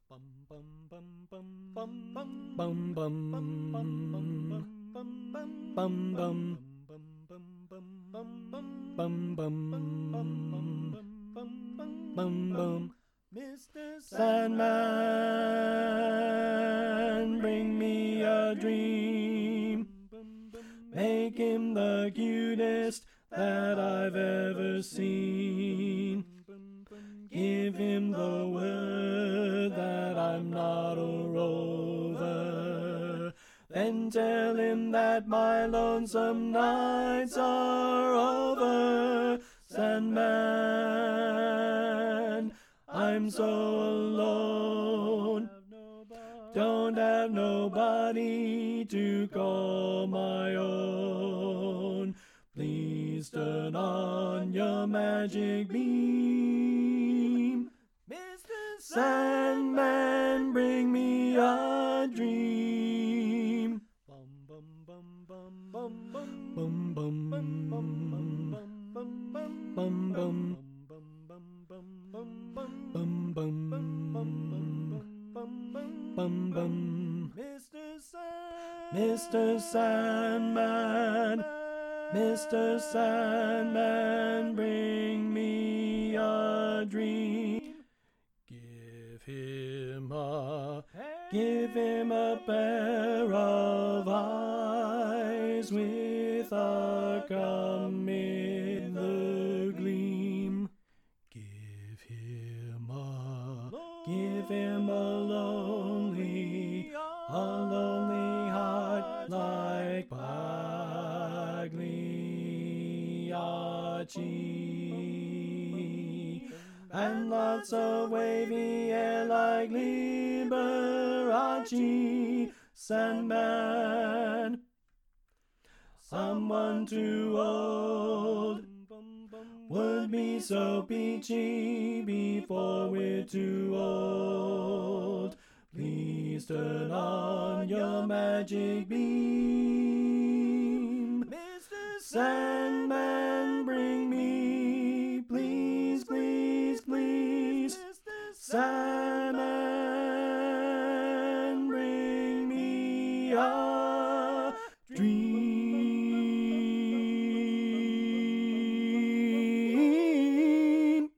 Mr. Sandman, bring me a dream. Make him the cutest that I've ever seen. Give him the word that I'm not a rover. Then tell him that my lonesome nights are over. Sandman, I'm so alone. Don't have nobody to call my own. Please turn on your magic beam. Mr. Sandman, bring me a dream. Mr. Sandman, Mr. Sandman, bring me a dream. Give him a pair of eyes with a come in the gleam. Give him a lonely heart like Pagliacci, and lots of wavy hair like Liberace. Sandman, someone too old would be so peachy before we're too old. Please turn on your magic beam. Mr. Sandman, bring me, please, please, please. Mr. Sandman, bring me